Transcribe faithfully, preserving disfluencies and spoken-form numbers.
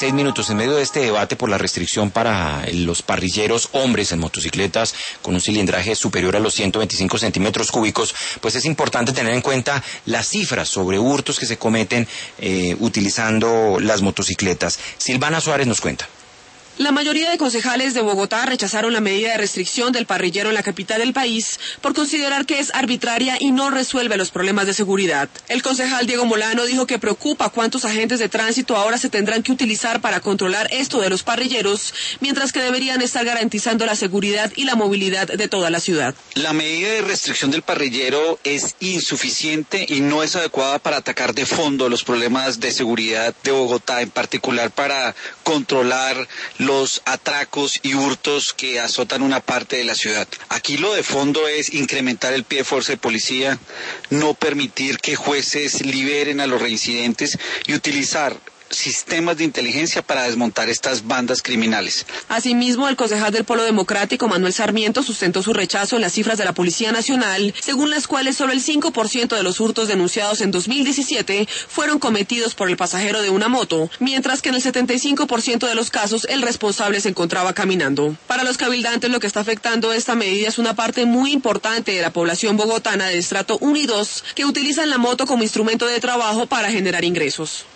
Seis minutos en medio de este debate por la restricción para los parrilleros hombres en motocicletas con un cilindraje superior a los ciento veinticinco centímetros cúbicos, pues es importante tener en cuenta las cifras sobre hurtos que se cometen eh, utilizando las motocicletas. Silvana Suárez nos cuenta. La mayoría de concejales de Bogotá rechazaron la medida de restricción del parrillero en la capital del país por considerar que es arbitraria y no resuelve los problemas de seguridad. El concejal Diego Molano dijo que preocupa cuántos agentes de tránsito ahora se tendrán que utilizar para controlar esto de los parrilleros, mientras que deberían estar garantizando la seguridad y la movilidad de toda la ciudad. La medida de restricción del parrillero es insuficiente y no es adecuada para atacar de fondo los problemas de seguridad de Bogotá, en particular para controlar los atracos y hurtos que azotan una parte de la ciudad. Aquí lo de fondo es incrementar el pie de fuerza de policía, no permitir que jueces liberen a los reincidentes y utilizar sistemas de inteligencia para desmontar estas bandas criminales. Asimismo, el concejal del Polo Democrático, Manuel Sarmiento, sustentó su rechazo en las cifras de la Policía Nacional, según las cuales solo el cinco por ciento de los hurtos denunciados en dos mil diecisiete fueron cometidos por el pasajero de una moto, mientras que en el setenta y cinco por ciento de los casos el responsable se encontraba caminando. Para los cabildantes, lo que está afectando esta medida es una parte muy importante de la población bogotana de estrato uno y dos que utilizan la moto como instrumento de trabajo para generar ingresos.